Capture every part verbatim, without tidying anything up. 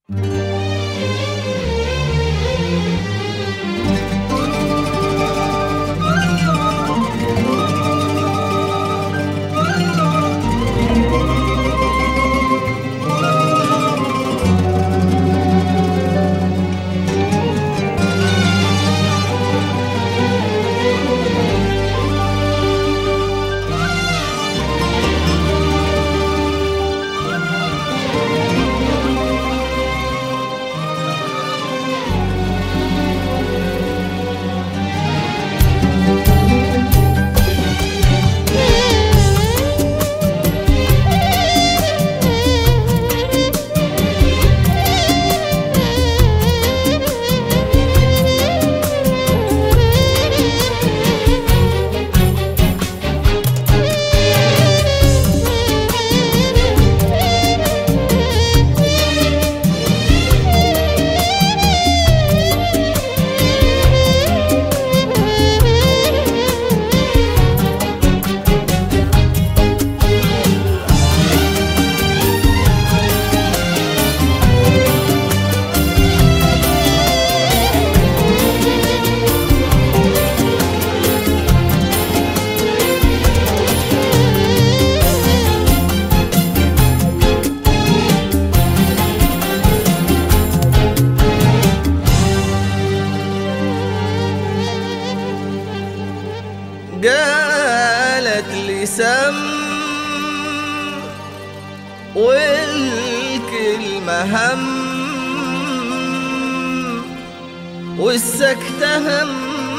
قالت لي سم والكلمة هم والسكتة هم،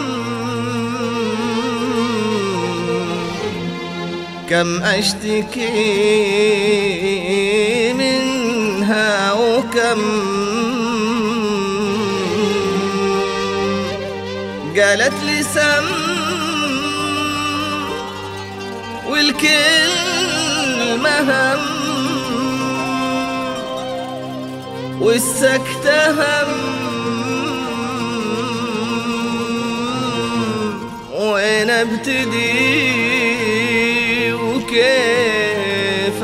كم أشتكي منها وكم. قالت لي سم والكلمة هم والسكتة هم، وين ابتدي وكيف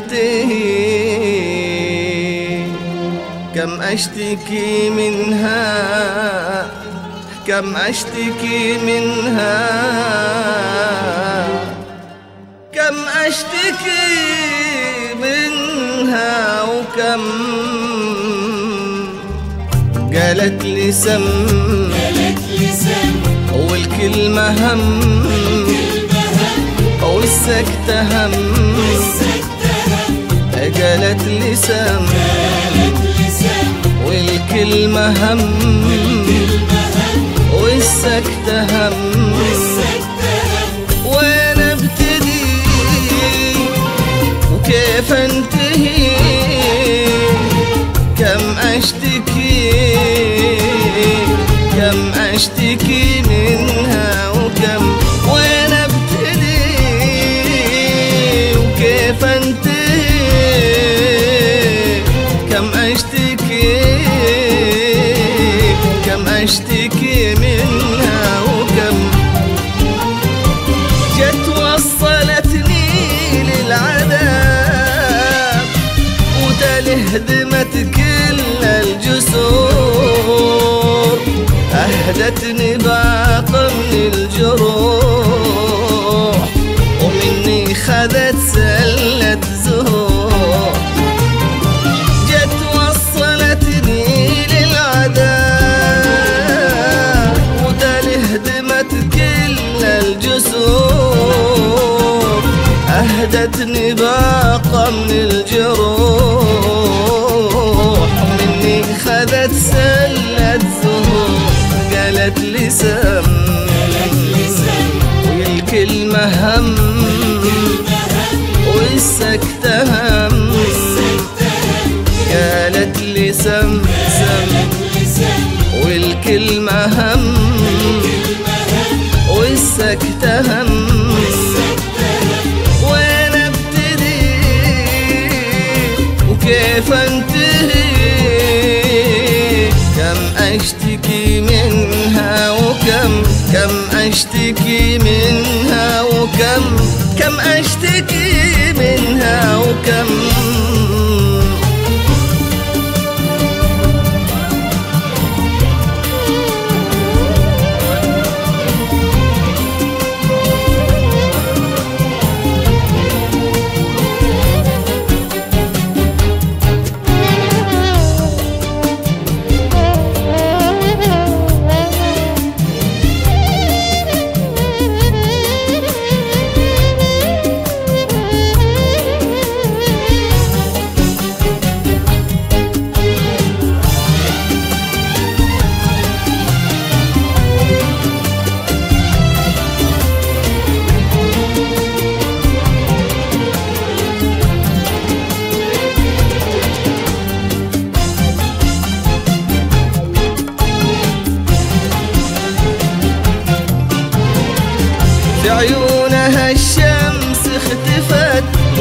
انتهي؟ كم اشتكي منها كم اشتكي منها كم اشتكي منها وكم. قالت لي سم والكلمة هم والسكتة هم. قالت لي سم والكلمة هم والسكتة هم، وين ابتدي وكيف انتهي؟ كم اشتكي كم اشتكي منها وكم. وين ابتدي وكيف انتهي؟ كم اشتكي كم اشتكي منها وكم. جت وصلتني للعذاب وتالي هدمت كل الجسور، أهدتني باقة من الجروح ومني خذت سلة زهور. جت وصلتني للعذاب وتالي هدمت كل الجسور، أهدتني باقة من الجروح ومني خذت سلة زهور. قالت لي سم والكلمة هم والسكتة هم. قالت لي سم سم والكلمة هم والسكتة هم، وين ابتدي وكيف انتهي؟ كم اشتكي منها وكم كم اشتكي منها وكم كم اشتكي منها وكم.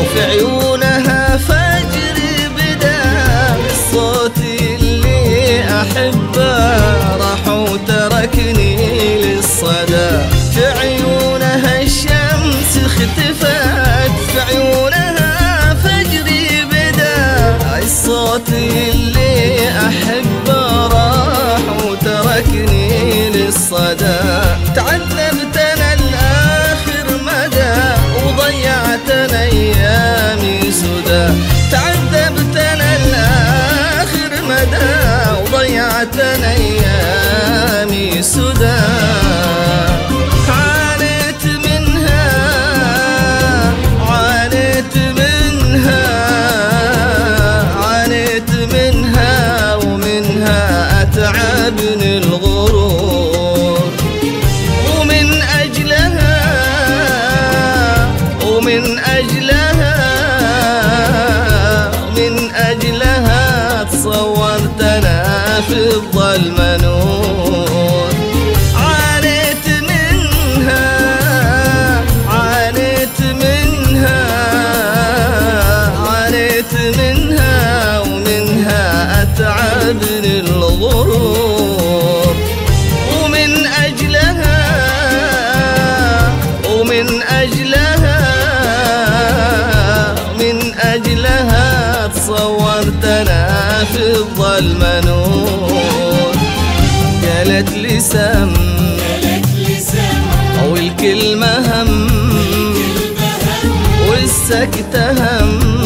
في عيونها فجري بدا، الصوت اللي أحبه راح وتركني للصدى. في عيونها الشمس اختفت، في عيونها فجري بدا، الصوت اللي أحبه راح وتركني للصدى. تعذبت أنا لآخر مدى وضيعت أنا أيامي سدى، تعذبت أنا لآخر مدى وضيعت أنا أيامي سدى. عانيت منها عانيت منها عانيت منها ومنها أتعبني الغرور، ومن أجلها ومن أجلها من أجلها تصورت أنا في الظلمة نور. عانيت منها عانيت منها عانيت منها ومنها أتعبني الغرور، ومن أجلها ومن أجلها من أجلها تصورت أنا في الظلمة نور. قالت لي سم والكلمة هم والسكتة هم،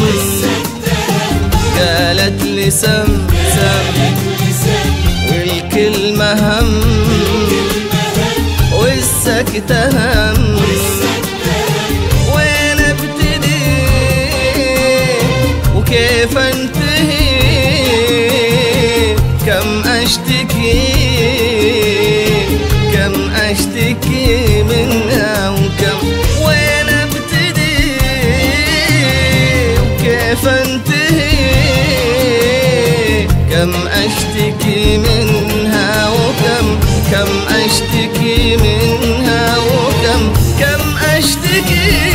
قالت لي سم سم والكلمة هم والسكتة هم. وين ابتدي وكيف انتهي، كم اشتكي كم اشتكي منها وكم. وين ابتدي وكيف انتهي، كم اشتكي منها وكم كم اشتكي منها وكم كم اشتكي